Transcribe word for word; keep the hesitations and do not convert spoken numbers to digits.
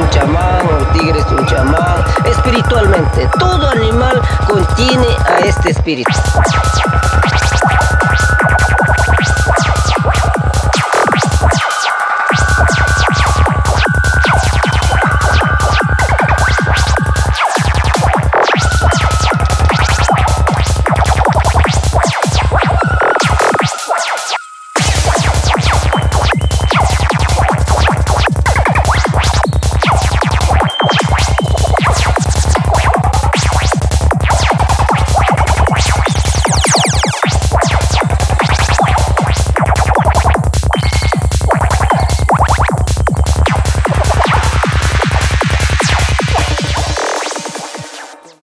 un chamán, el tigre es un chamán. Espiritualmente, todo animal contiene a este espíritu.